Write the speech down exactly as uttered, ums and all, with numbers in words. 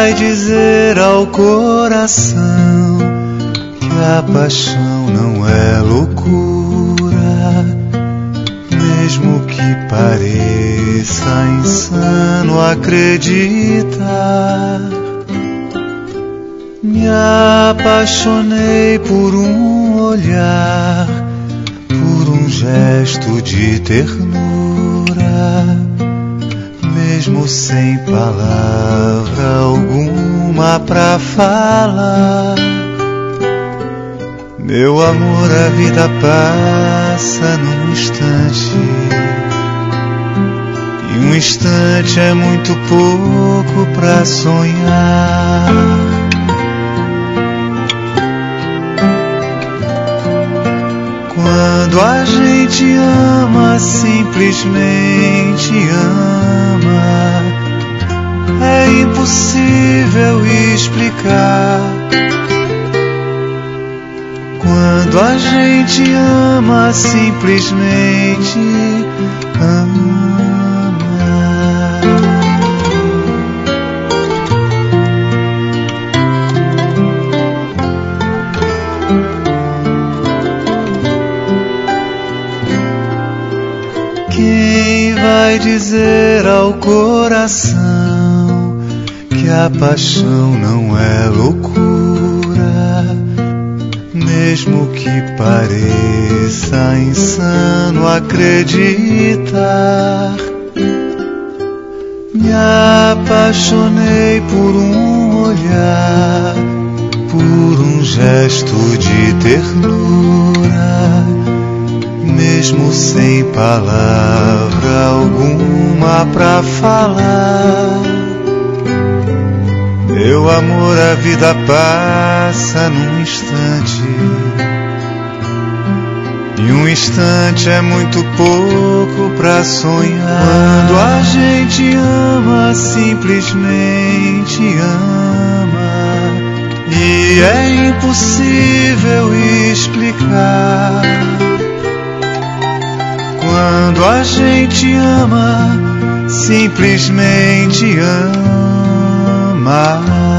vai dizer ao coração que a paixão não é loucura, mesmo que pareça insano acreditar? Me apaixonei por um olhar, por um gesto de ternura, mesmo sem palavra alguma pra falar. Meu amor, a vida passa num instante, e um instante é muito pouco pra sonhar. Quando a gente ama, simplesmente ama, é impossível explicar. Quando a gente ama, simplesmente ama. Quem vai dizer ao coração que a paixão não é loucura, mesmo que pareça insano acreditar? Me apaixonei por um olhar, por um gesto de ternura, mesmo sem palavra alguma pra falar. Meu amor, a vida passa num instante, e um instante é muito pouco pra sonhar. Quando a gente ama, simplesmente ama, e é impossível explicar. Quando a gente ama, simplesmente ama.